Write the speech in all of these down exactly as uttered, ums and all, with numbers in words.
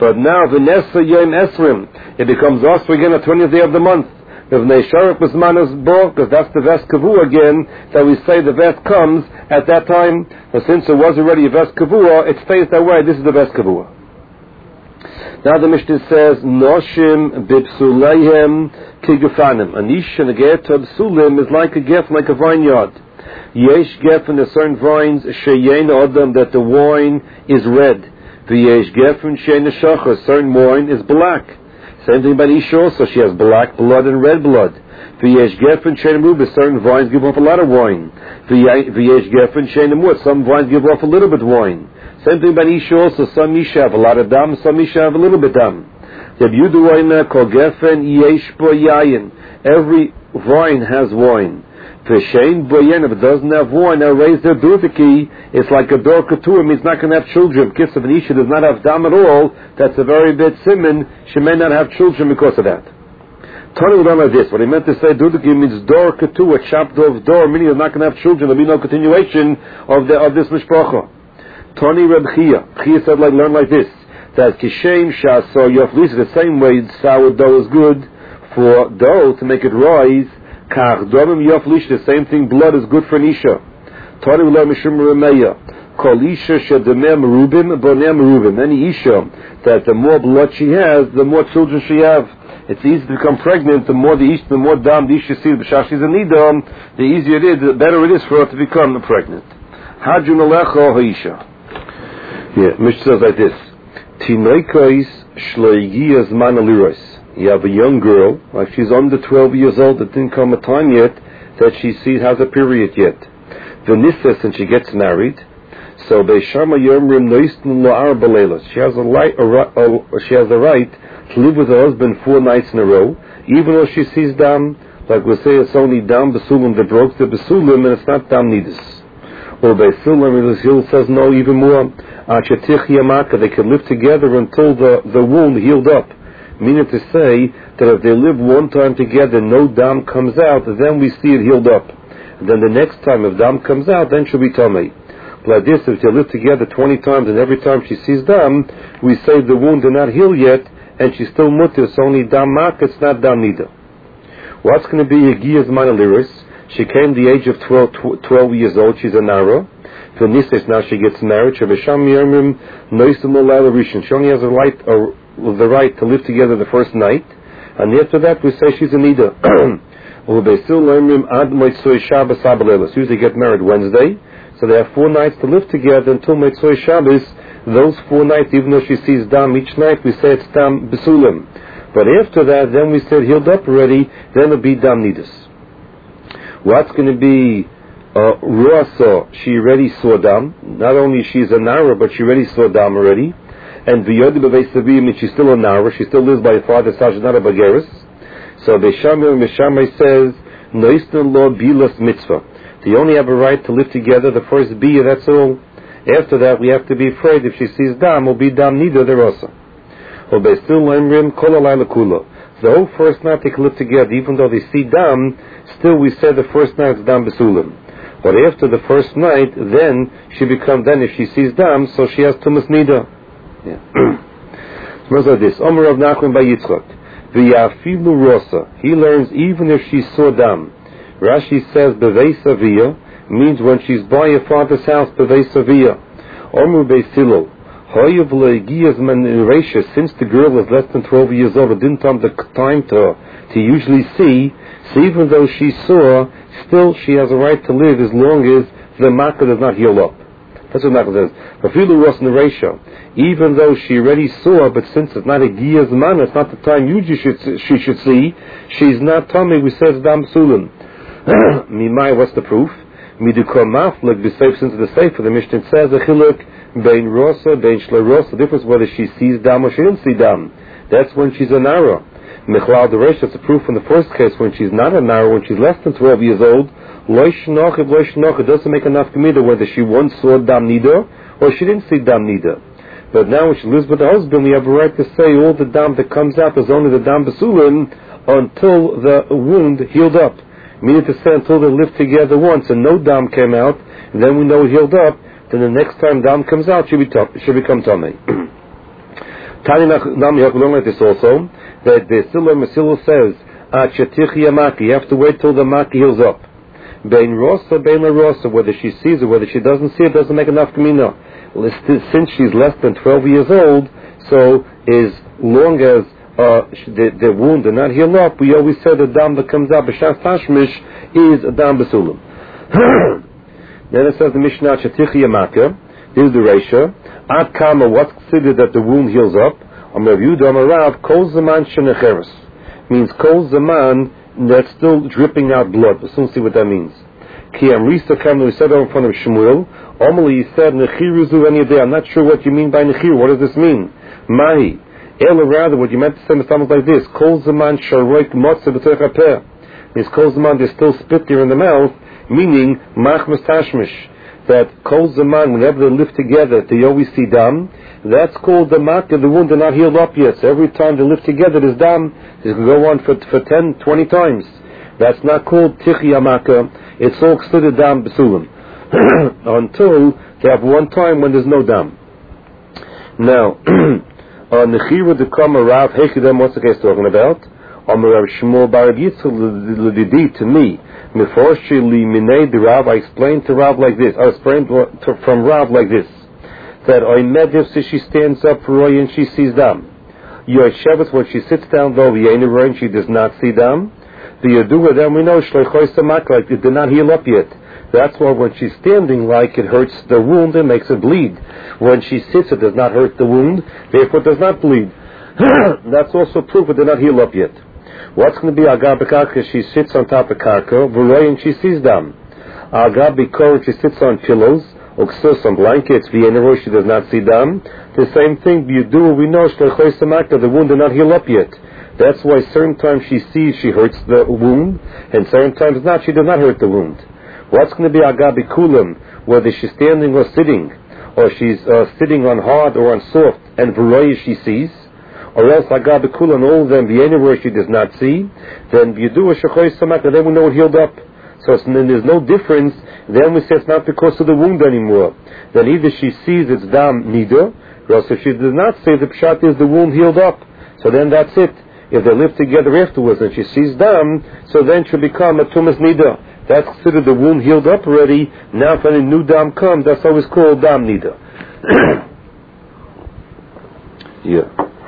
But now, V'nesa Yom Esrim, it becomes also again the twentieth day of the month. Because that's the Ves Kavua again, that we say the Ves comes at that time. But since it was already a Ves Kavua, it stays that way. This is the Ves Kavua. Now the Mishnah says, Noshim b'psuleihem kigefanim. An ish and a get to psulim is like a geffen, like a vineyard. Yesh geffen, there are certain vines, sheyein odam, that the wine is red. V'yesh geffen sheyein shachar, certain wine is black. Same thing about Isha also, she has black blood and red blood. V'yesh geffen sheyein mubah, certain vines give off a lot of wine. V'yesh geffen sheyein mut, some vines give off a little bit of wine. Same thing about Isha also, some Isha have a lot of dam, some Isha have a little bit of dam. Every vine has wine. If it doesn't have wine, now raise their duviki, it's like a dor katur, means not going to have children. Kiss of an Isha does not have dam at all, that's a very bad simon, she may not have children because of that. Tony would like this, what he meant to say, duviki means dor katur, a chopped off door, meaning it's not going to have children, there'll be no continuation of, the, of this mishpacha. Tony Reb Chia, Chia said, like, learn like this, that kishem shaso yoflis, the same way sourdough is good for dough to make it rise, kach domim yoflish, the same thing, blood is good for Nisha. Tony Reb Mishum Remeya, kol isha shedemem rubim, bonem rubim, any isha, that the more blood she has, the more children she have. It's easy to become pregnant, the more the isha, the more dam the isha sees, b'shach she's a nidam, the easier it is, the better it is for her to become pregnant. Hajun alecha ha'isha. Yeah, Mishnah says like this: Tinoikos shloigiyas manaliros. You have a young girl, like she's under twelve years old, it didn't come a time yet that she sees has a period yet. V'nisas, and she gets married. So beishama yomrim noisten lo'ar b'leilos. She has a right, a, a, she has the right to live with her husband four nights in a row, even though she sees dam. Like we say, it's only dam besulim that broke the besulim, and it's not dam nidus. Or besulim, Hill says no, even more. They can live together until the, the wound healed up. Meaning to say that if they live one time together, no dam comes out, then we see it healed up. And then the next time, if dam comes out, then she'll be tamei. But like this, if they live together twenty times and every time she sees dam, we say the wound did not heal yet, and she's still mutter, it's only dam mak, it's not dam nida. What's going to be a giyaz manaliris? She came the age of twelve, twelve years old, she's a nara. For Nises, now she gets married. She only has a right, uh, the right to live together the first night, and after that we say she's a nida. Usually get married Wednesday, so they have four nights to live together until Motzei Shabbos. Those four nights, even though she sees dam each night, we say it's dam besulim. But after that, then we said healed up already. Then it'll be dam nidus. What's going to be? Uh, Ruasa, she already saw dam. Not only she's a nara, but she already saw dam already. And V'yodi b'veisavim, means she's still a nara. She still lives by her father's house. She's not a bageris. So Beishamai Beishamai says, Noistan lo bilas mitzvah. They only have a right to live together. The first bia, that's all. After that, we have to be afraid if she sees dam, will be dam nida derasa. Or Beistil lemrim kol alayla kula. The whole first night they can live together, even though they see dam. Still, we say the first night is dam besulim. But after the first night, then she becomes, then if she sees dam, so she has tumas nida. Yeah. What's like this? Omer of Nachman by Yitzchak. V'yafilu rosa. He learns even if she saw dam. Rashi says bevei savia means when she's by her father's house bevei savia. Omer beisilo. Hoyev le'giyaz man reisha. Since the girl is less than twelve years old, it didn't have the time to to usually see. So even though she saw, still she has a right to live as long as the makkah does not heal up. That's what makkah says. Afilu ros nereisha. Even though she already saw, but since it's not a giyaz man, it's not the time usually should, she should see, she's not tummy, we say it's dam sulim. Mimai, what's the proof? Midukah maflik, the safe since the safe for the Mishnah says a chiluk bein rosa, bein shla rosa, the difference whether she sees dam or she didn't see dam. That's when she's a nara. Mechlal deresh, that's a proof in the first case when she's not a nara, when she's less than twelve years old. Lo shnoch, lo shnoch, it doesn't make enough gemida whether she once saw dam nida or she didn't see dam nida. But now when she lives with her husband, we have a right to say all the dam that comes out is only the dam besulim until the wound healed up. Meaning to say until they lived together once and no dam came out, and then we know it healed up, then the next time dam comes out, she'll, be t- she'll become tummy. Tani Nam Yach, we learn like this also, that the Siller Mesilah says, you have to wait till the maki heals up. Bein rosa, bein la rosa, whether she sees it, whether she doesn't see it, doesn't make enough kamina. Well, since she's less than twelve years old, so as long as uh, the, the wound did not heal up, we always say the dam that comes out b'shas tashmish is a dam b'sulam. Then it says the Mishnah Chetich Yamaka. This is the Reisha. Ad kama, what's considered that the wound heals up? Amar Yudah Amar Rav, kol zaman shenecheres. Means kol zaman that's still dripping out blood. We'll soon see what that means. Ki amrisa kam, we said over in front of Shmuel. Omali, he said nechiru zu any day. I'm not sure what you mean by nechiru. What does this mean? Mahi. Ela, rather, what you meant to say is something like this. Kol zaman sharoik motze b'toich hapeh. Means kol zaman there's still spit there in the mouth, meaning machmas tashmish. That kol zaman, whenever they live together, they always see dam. That's called the makah. The wound is not healed up yet. So every time they live together, there's dam. This can go on for for ten, twenty times. That's not called tichi makah. It's all considered dam b'sulim until they have one time when there's no dam. Now, on the chira de kama Rav Hechidem, what's the case talking about? On Rav Shmuel Bar Yitzchak l'didi to me. Meforshi li minei de Rav. I explained to Rav like this. I explained to, from Rav like this. That Oimediv, so she stands up for Roy and she sees dam. Yoshevet, when she sits down though, Yener and she does not see dam. The Yadua, then we know Shleichoy Samak, like it did not heal up yet. That's why when she's standing, like it hurts the wound and makes it bleed. When she sits, it does not hurt the wound, therefore it does not bleed. That's also proof it did not heal up yet. What's going to be Agab Karka? She sits on top of Karka, V'roy and she sees dam. Agab Bikor, she sits on pillows. Or some blankets, she does not see dam. The same thing, you do, we know, the wound did not heal up yet. That's why certain times she sees she hurts the wound, and certain times not, she does not hurt the wound. What's going to be Agabi Kulam, whether she's standing or sitting, or she's uh, sitting on hard or on soft, and V'roy she sees, or else Agabi Kulam, all of them, where she does not see, then you do a Shechoy Samak, and then we know it healed up. So then there's no difference. Then we say it's not because of the wound anymore. Then either she sees it's dam nida, or else if she does not say the pshat is the wound healed up. So then that's it. If they live together afterwards and she sees dam, so then she'll become a tumas nida. That's considered the wound healed up already. Now if any new dam comes, that's always called dam nida. Yeah.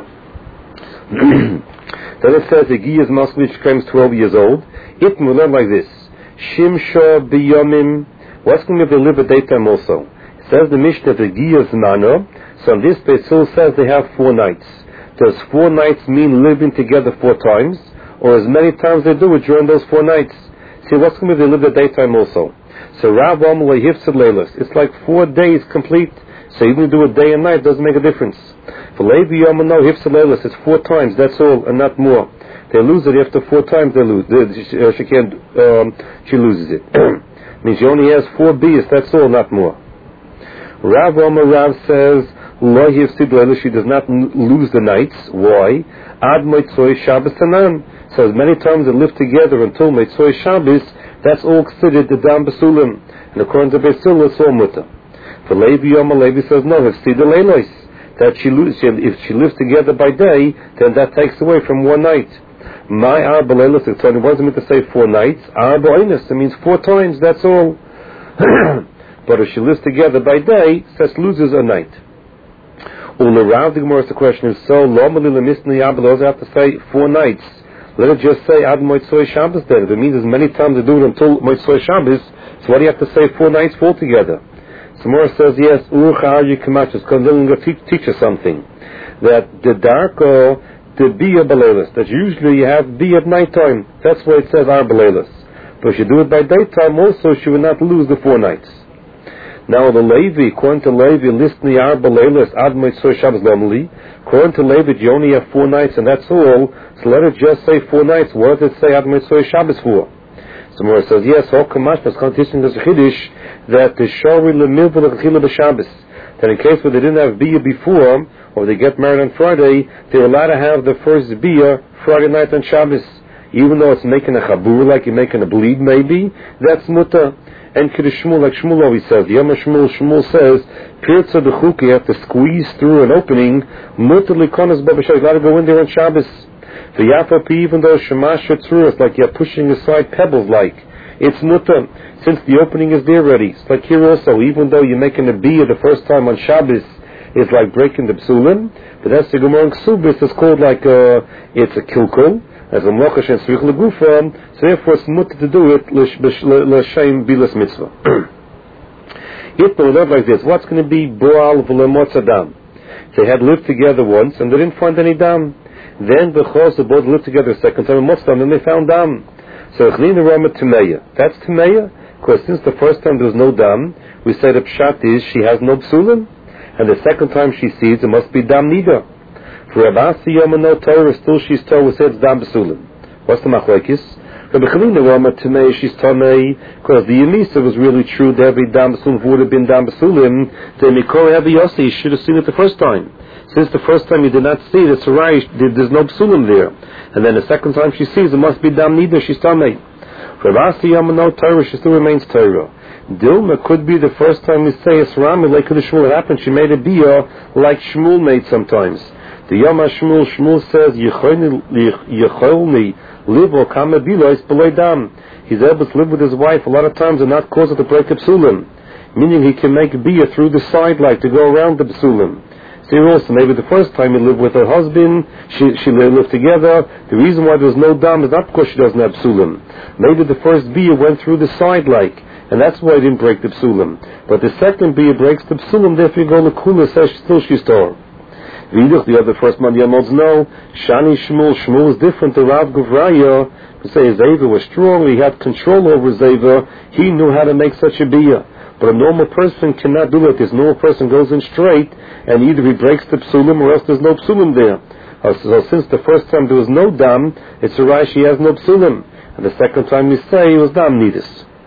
Then it says the Giyaz Moskvich claims twelve years old. It will learn like this. Shimsha biyomim. What's going to be live at daytime also? It says the Mishnah the Giyaz Mano. So on this page still says they have four nights. Does four nights mean living together four times? Or as many times they do it during those four nights? See, what's going to be live at daytime also? So Rav Amalei Hifzad Leilas. It's like four days complete. So even if you do a day and night, it doesn't make a difference. For Levi Yomano Hifzad Leilas, it's four times, that's all, and not more. They lose it after four times. They lose. She, uh, she can't. Um, she loses it. Means she only has four beers. That's all, not more. Rav Omer Rav says Lo Yifsid Leila. She does not n- lose the nights. Why? Ad Moitzoy Shabbos Tanan. So as many times they live together until Moitzoy Shabbos, that's all considered the Dam Basulim. And according to Besil, it's all mutter. For Levi Omer Levi says no. Yifsid Leilos. That she loses. If she lives together by day, then that takes away from one night. My Arba Leilos, it wasn't meant to say four nights. Arba Oinus, it means four times, that's all. But if she lives together by day, says loses a night. Ula Rav, the Gemara, the question is, so, Lo Malila Misni Arba Leilos, have to say four nights. Let it just say Ad Moitzoy Shabbos then. If it means as many times they do it until Moitzoy Shabbos, so why do you have to say four nights altogether? So Gemara says, yes, Ur Cha'arji Kamachos, because they're going to teach us something. That the darko, the biyah balelis, that usually you have biyah at night time. That's why it says ar balelis. But if you do it by daytime also, she will not lose the four nights. Now the Levi, according to Levi, listen ar balelis ad moitzoy Shabbos normally. According to Levi, you only have four nights and that's all. So let it just say four nights. What does it say ad moitzoy Shabbos for? So Mora says, yes, all kamash, but it's teaching us a chiddush that the shori lemilva lechila b'Shabbos. That in case where they didn't have biyah before, or they get married on Friday, they're allowed to have the first biyah Friday night on Shabbos. Even though it's making a chabur, like you're making a bleed maybe, that's mutter. and Kiddush Shmuel, like Shmuel always says. The Yom Shmuel, Shmuel says, Pirza B'chuka, you have to squeeze through an opening, Mutter Likonas Babashay, you got to go in there on Shabbos. The Yafa Pi, even though Shemash Yetzur, it's like you're pushing aside pebbles like. It's Mutter, since the opening is there already. It's like here also, even though you're making a biyah the first time on Shabbos, it's like breaking the psulim, but that's the Gemara in Ksubis, it's called like a, it's a kilkul, as a mochash and tzrich legufa, so therefore it's mutter to do it l'shem bilas mitzvah. If they live like this, what's going to be boal v'lemotz adam? They had lived together once and they didn't find any dam. Then b'chos they both lived together a second time and motz dam, and they found dam. So chlina rama tumeya. That's tumeya, because since the first time there was no dam, we say the pshat is she has no psulim, and the second time she sees it must be dam nida. For Rabbi Yom no Torah, still she's Torah says dam b'sulim. What's the machlekes? Rabbi Chalina Rama Tamei, she's Tamei, because the Yemisa was really true that every dam b'sulim would have been dam b'sulim. The Mikor Hevi Yossi should have seen it the first time. Since the first time you did not see it, it's right, there's no b'sulim there. And then the second time she sees it must be dam nida, she's Tamei. For Rabbi Yom no Torah, she still remains Torah. Dilma could be the first time we say it's Rami, like the Shmuel happened, she made a biyah like Shmuel made sometimes. The Yom HaShmuel, Shmuel says, Yecholni live or kama bilois below dam. He's able to live with his wife a lot of times and not cause it to break a psulim. Meaning he can make biyah through the side light to go around the psulim. See also, maybe the first time he lived with her husband, she, she they lived together. The reason why there's no dam is not because she doesn't have psulim. Maybe the first biyah went through the side light, and that's why it didn't break the psulim. But the second biyah breaks the psulim, therefore you go lekula says still she's Torah. The other first man Yamod's no. Shani Shmuel, Shmuel is different to Rav Guvraya. To say Zeva was strong, he had control over Zeva, he knew how to make such a biyah. But a normal person cannot do it. This normal person goes in straight, and either he breaks the psulim or else there's no psulim there. Uh, so since the first time there was no dam, it's a right she has no psulim. And the second time we say it was dam nidus.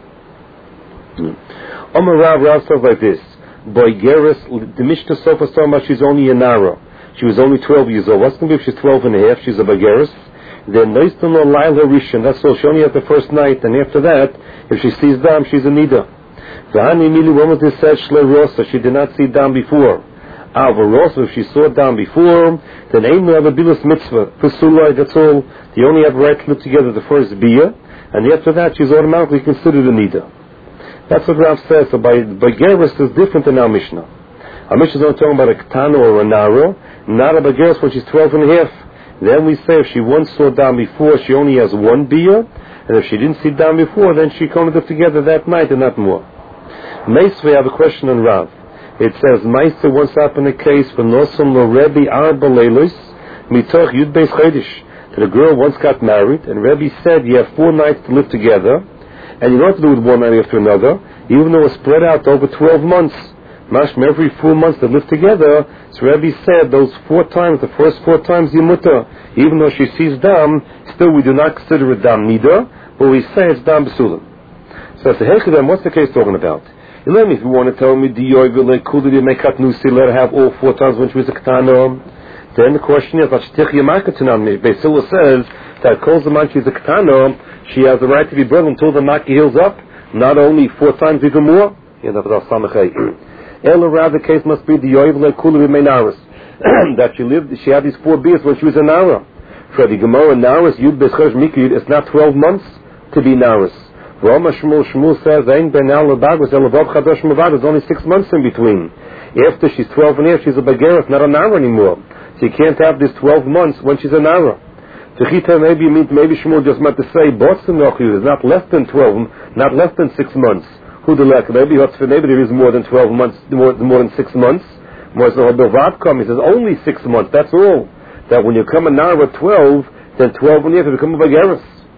Omar Rav Rav says like this. Boy Geras, the Mishnah Sofa is talking about she's only a Nara. She was only twelve years old. What's going to be if she's twelve and a half? She's a Bageris. Then Neistan or Laila Rishon. That's all. She only had the first night. And after that, if she sees Dam, she's a Nida. V'hani Mili, when was this said? Shle Rosa. She did not see Dam before. Alva Rosa, if she saw Dam before, then Ein no have a Bilas Mitzvah. Pusulai, that's all. They only have right to live together the first Biyah. And after that, she's automatically considered a Nida. That's what Rav says. So by, by Geras is different than our Mishnah. Our Mishnah is not talking about a Ketana or a Naro. Not a Bageris when she's twelve and a half. Then we say if she once saw Dam before, she only has one biyah, and if she didn't see Dam before, then she can live together that night and not more. Meis, we have a question on Rav. It says, Meis, once happened a case for Nosum lo Rebbe Arba Leilos, Mitoch Yud Beis Chodesh, that a girl once got married, and Rebbe said you have four nights to live together, and you don't have to do it one night after another, even though it's spread out over twelve months. Mashma, every four months they live together. So Rebbe said those four times, the first four times Yimuta, even though she sees Dam, still we do not consider it Dam Nida, but we say it's Dam B'sulim. So I say, hey, what's the case talking about? You let me, if you want to tell me, Diyoy v'le kuli di mekat nusi, let her have all four times when she was a Ketana. Then the question is, Vashtich Yamakatanam, Basila says that calls the man she's a Ketana, she has the right to be brought until the Maki heals up, not only four times, even more. Yeah, that's what I'm Ella rather the case must be the Yoiv Lekulu Menaris. That she lived, she had these four beers when she was a Nara. For the Gemara Naris, Yud Beschoj Mikid, it's not twelve months to be Naris. Roma Shmuel Shmuel says, Ein Ben Al Labagos, Elabab Chadash Mavad, there's only six months in between. After she's twelve and a half, she's a Bageris, not a Nara anymore. So you can't have this twelve months when she's a Nara. Techita maybe means, maybe Shmuel just meant to say, Boston Nochyu is not less than twelve, not less than six months. Who the lek? Maybe maybe there is more than twelve months, more, more than six months. More so come. He says only six months. That's all. That when you come a Nara at twelve, then twelve when you have to become a Bageris.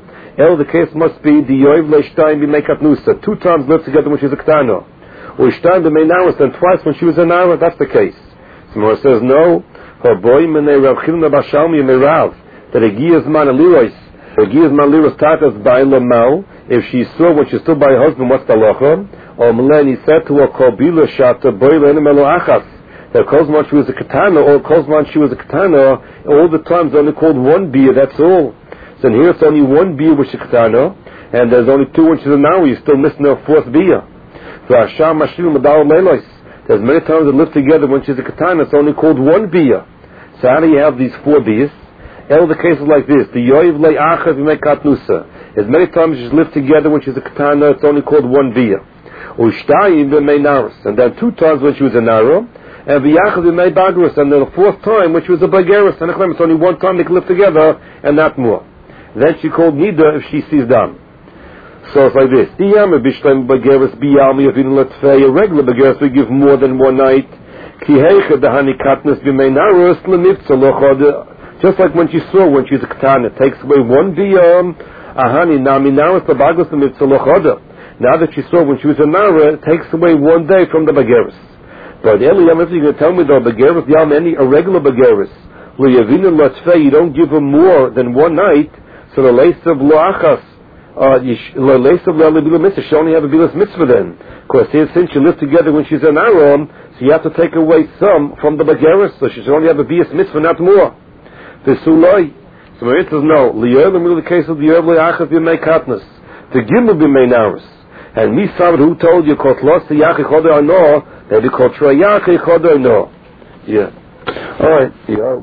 El the case must be the Yoiv leishtaim b'meikat nusa. Two times lived together when she's a Ketana. Or shtaim b'mei Naras, then twice when she was a Nara. That's the case. Somewhere says no. Her boy menei Rav Chilna Bashalmi Merav that a giyaz man alirois. A giyaz man alirois tatas ba'ila mal. If she saw when she's still by her husband, what's the halacha? Or Melani said to her, Kobila Shata Boilen Melo Achas. That Kozman she was a Ketana, or Kozman she was a Ketana, all the times only called one beer, that's all. So here it's only one beer which is a Ketana. and there's only two inches an hour, you're still missing a fourth bia. So Hasham Mashlim Madal Leilos. There's many times that live together when she's a katana, it's only called one bia. So how do you have these four bias? El the cases like this. The Yoiv Le Achav Yimekatnusa. As many times she's lived together when she's a katana, it's only called one bia. Ushtayim B'mei Naris. And then two times when she was a Nara. And V'yachav B'mei Bagros. And then the fourth time when she was a Bageris. And it's only one time they can live together and not more. Then she called Nida if she sees Dam. So it's like this. A regular Bageris we give more than one night. Just like when she saw when she's a katana, it takes away one biyam. Ahani nami now it's the bagos the mitzvah. Now that she saw when she was a nara, it takes away one day from the bageris. But Eliyam, if you're going to tell me the bageris yam any a regular bageris, you don't give her more than one night. So the lace of loachas, uh, the lace of la mitzvah, she only have a bilas mitzvah then. Because since she lived together when she's an aram, so you have to take away some from the bageris, so she should only have a bilas mitzvah, not more. The sulai. So it says no. Li'er the case of the Yerv le'achav b'mei katnas. The gimel b'mei naris. And me Sabbath who told you called los yachi chodei no, they be called trayachi chodei no. Yeah. All right. Yeah.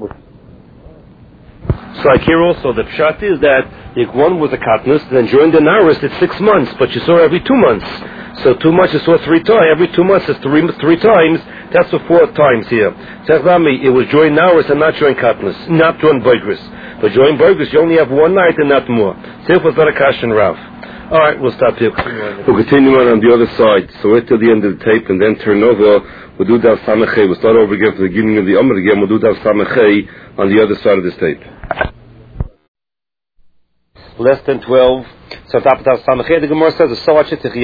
So like here also the pshat is that if one was a katnas, then during the naris it's six months, but you saw her every two months. So two months you saw three times. Every two months is three three times. That's the four times here. It was during naris and not during katnas, not during boigris. But during boigris you only have one night and not more. Sif was not a kash and rav. All right, we'll stop here. We'll continue on on the other side. So wait till the end of the tape and then turn over. We'll do Dav Samechei. We'll start over again from the beginning of the Amr again. We'll do Dav Samechei on the other side of this tape. Less than twelve. So Dav Samechei, the Gemara says,